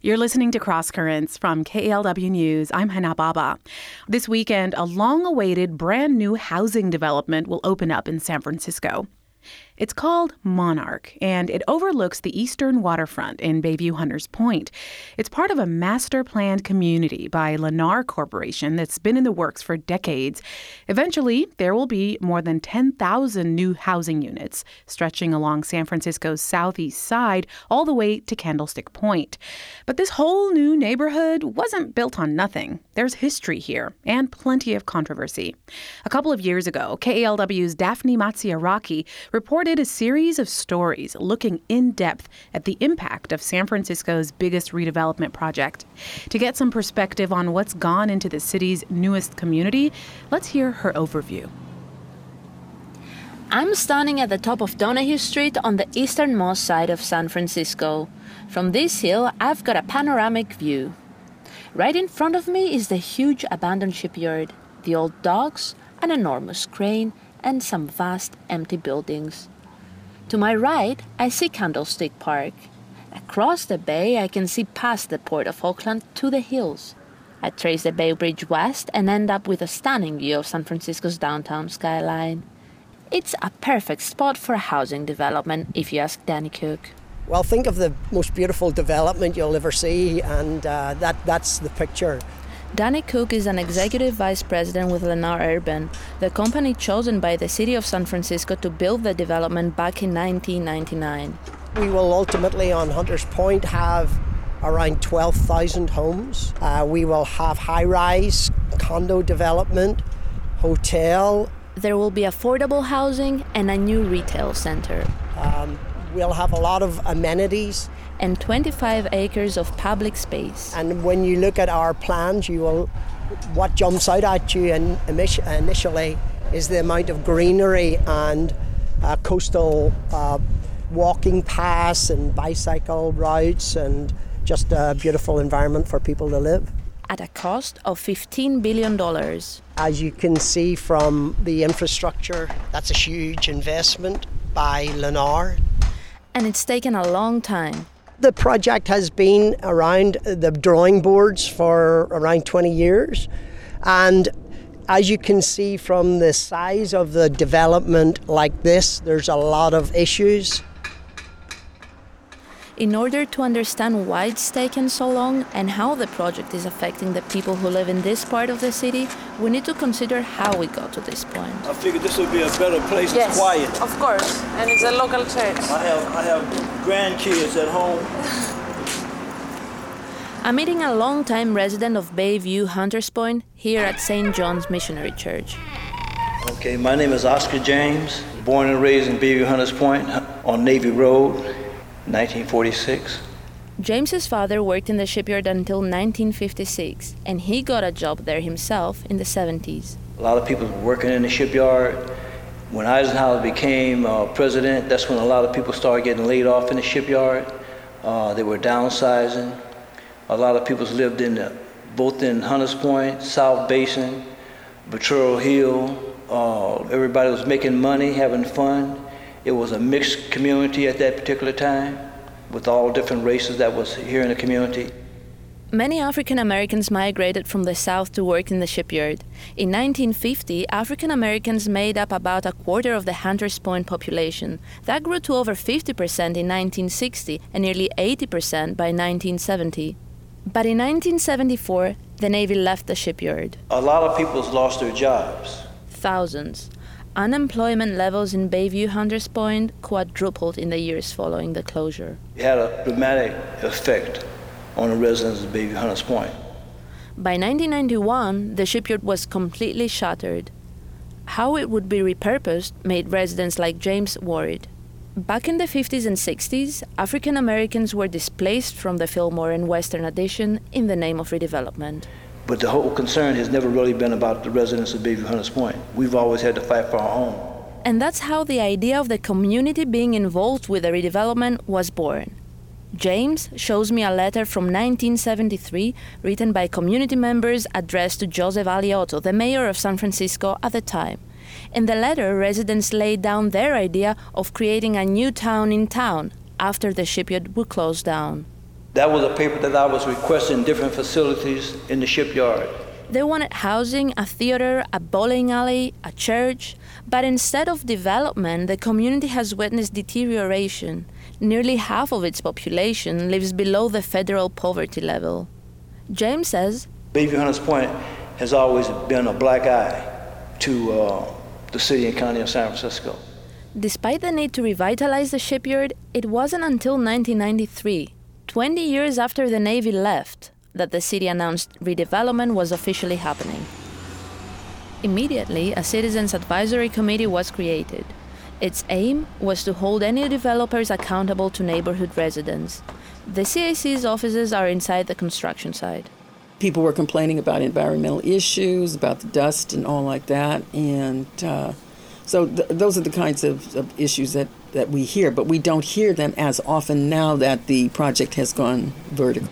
You're listening to Cross Currents from KALW News. I'm Hana Baba. This weekend, a long-awaited brand new housing development will open up in San Francisco. It's called Monarch, and it overlooks the eastern waterfront in Bayview Hunters Point. It's part of a master-planned community by Lennar Corporation that's been in the works for decades. Eventually, there will be more than 10,000 new housing units stretching along San Francisco's southeast side all the way to Candlestick Point. But this whole new neighborhood wasn't built on nothing. There's history here and plenty of controversy. A couple of years ago, KALW's Daphne Matsiaraki reported a series of stories looking in depth at the impact of San Francisco's biggest redevelopment project. To get some perspective on what's gone into the city's newest community, let's hear her overview. I'm standing at the top of Donahue Street on the easternmost side of San Francisco. From this hill, I've got a panoramic view. Right in front of me is the huge abandoned shipyard, the old docks, an enormous crane, and some vast empty buildings. To my right, I see Candlestick Park. Across the bay, I can see past the Port of Oakland to the hills. I trace the Bay Bridge west and end up with a stunning view of San Francisco's downtown skyline. It's a perfect spot for a housing development, if you ask Danny Cook. Well, think of the most beautiful development you'll ever see, and that's the picture. Danny Cook is an executive vice president with Lennar Urban, the company chosen by the city of San Francisco to build the development back in 1999. We will ultimately on Hunters Point have around 12,000 homes. We will have high-rise condo development, hotel. There will be affordable housing and a new retail center. We'll have a lot of amenities. And 25 acres of public space. And when you look at our plans, what jumps out at you initially is the amount of greenery and coastal walking paths and bicycle routes and just a beautiful environment for people to live. At a cost of $15 billion. As you can see from the infrastructure, that's a huge investment by Lennar. And it's taken a long time. The project has been around the drawing boards for around 20 years. And as you can see from the size of the development like this, there's a lot of issues. In order to understand why it's taken so long and how the project is affecting the people who live in this part of the city, we need to consider how we got to this point. I figured this would be a better place. Yes, it's quiet. Of course, and it's a local church. I have grandkids at home. I'm meeting a long-time resident of Bayview Hunters Point here at St. John's Missionary Church. Okay, my name is Oscar James, born and raised in Bayview Hunters Point on Navy Road. 1946. James's father worked in the shipyard until 1956, and he got a job there himself in the 70s. A lot of people were working in the shipyard. When Eisenhower became president, that's when a lot of people started getting laid off in the shipyard. They were downsizing. A lot of people lived both in Hunters Point, South Basin, Ventura Hill. Everybody was making money, having fun. It was a mixed community at that particular time with all different races that was here in the community. Many African Americans migrated from the South to work in the shipyard. In 1950, African Americans made up about a quarter of the Hunters Point population. That grew to over 50% in 1960 and nearly 80% by 1970. But in 1974, the Navy left the shipyard. A lot of people lost their jobs. Thousands. Unemployment levels in Bayview Hunters Point quadrupled in the years following the closure. It had a dramatic effect on the residents of Bayview Hunters Point. By 1991, the shipyard was completely shuttered. How it would be repurposed made residents like James worried. Back in the 50s and 60s, African Americans were displaced from the Fillmore and Western Addition in the name of redevelopment. But the whole concern has never really been about the residents of Bayview Hunters Point. We've always had to fight for our home. And that's how the idea of the community being involved with the redevelopment was born. James shows me a letter from 1973 written by community members addressed to Joseph Alioto, the mayor of San Francisco at the time. In the letter, residents laid down their idea of creating a new town in town after the shipyard would close down. That was a paper that I was requesting different facilities in the shipyard. They wanted housing, a theater, a bowling alley, a church. But instead of development, the community has witnessed deterioration. Nearly half of its population lives below the federal poverty level. James says, Bayview Hunters Point has always been a black eye to the city and county of San Francisco. Despite the need to revitalize the shipyard, it wasn't until 1993, 20 years after the Navy left, that the city announced redevelopment was officially happening. Immediately, a citizens' advisory committee was created. Its aim was to hold any developers accountable to neighborhood residents. The CAC's offices are inside the construction site. People were complaining about environmental issues, about the dust and all like that, and those are the kinds of issues that we hear, but we don't hear them as often now that the project has gone vertical.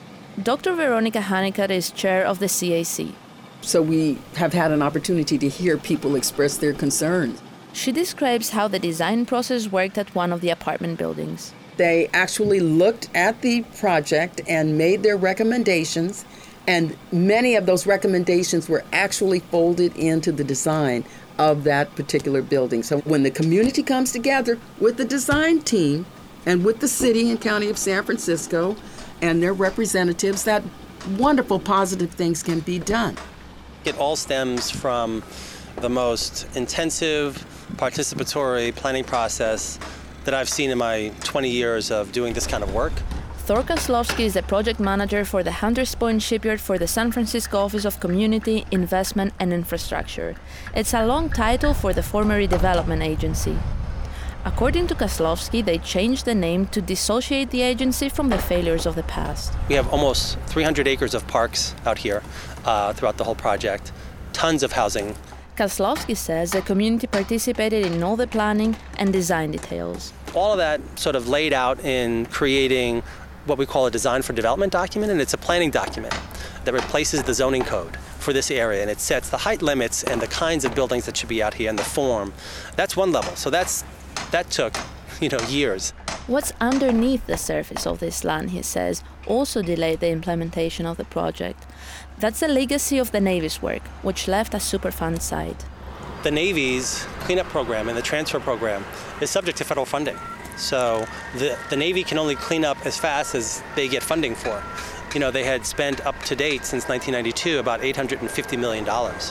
Dr. Veronica Honeycutt is chair of the CAC. So we have had an opportunity to hear people express their concerns. She describes how the design process worked at one of the apartment buildings. They actually looked at the project and made their recommendations, and many of those recommendations were actually folded into the design of that particular building. So when the community comes together with the design team and with the city and county of San Francisco and their representatives, that wonderful positive things can be done. It all stems from the most intensive participatory planning process that I've seen in my 20 years of doing this kind of work. Thor Kozlowski is the project manager for the Hunters Point Shipyard for the San Francisco Office of Community, Investment and Infrastructure. It's a long title for the former redevelopment agency. According to Kozlowski, they changed the name to dissociate the agency from the failures of the past. We have almost 300 acres of parks out here throughout the whole project, tons of housing. Kozlowski says the community participated in all the planning and design details. All of that sort of laid out in creating what we call a design for development document, and it's a planning document that replaces the zoning code for this area, and it sets the height limits and the kinds of buildings that should be out here and the form. That's one level. So that took, years. What's underneath the surface of this land, he says, also delayed the implementation of the project. That's the legacy of the Navy's work, which left a Superfund site. The Navy's cleanup program and the transfer program is subject to federal funding. So the Navy can only clean up as fast as they get funding for. They had spent up to date since 1992 about $850 million.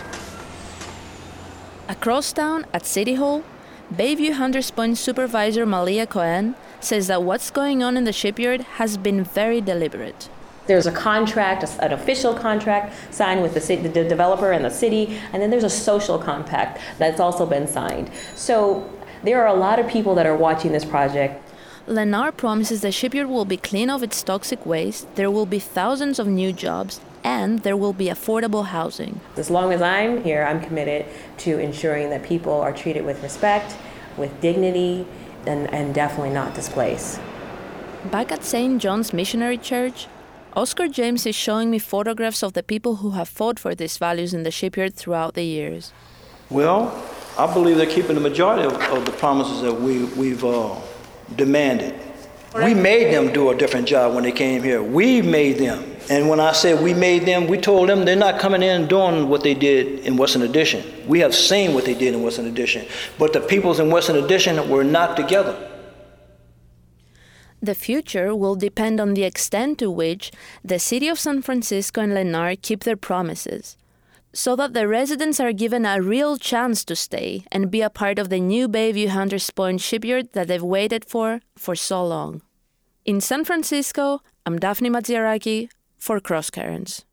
Across town at City Hall, Bayview Hunters Point Supervisor Malia Cohen says that what's going on in the shipyard has been very deliberate. There's a contract, an official contract signed with the developer and the city, and then there's a social compact that's also been signed. So there are a lot of people that are watching this project. Lennar promises the shipyard will be clean of its toxic waste, there will be thousands of new jobs, and there will be affordable housing. As long as I'm here, I'm committed to ensuring that people are treated with respect, with dignity, and definitely not displaced. Back at St. John's Missionary Church, Oscar James is showing me photographs of the people who have fought for these values in the shipyard throughout the years. Well, I believe they're keeping the majority of the promises that we've demanded. We made them do a different job when they came here. We made them. And when I say we made them, we told them they're not coming in and doing what they did in Western Addition. We have seen what they did in Western Addition. But the peoples in Western Addition were not together. The future will depend on the extent to which the city of San Francisco and Lennar keep their promises, so that the residents are given a real chance to stay and be a part of the new Bayview Hunters Point shipyard that they've waited for so long. In San Francisco, I'm Daphne Matsiaraki for Cross Currents.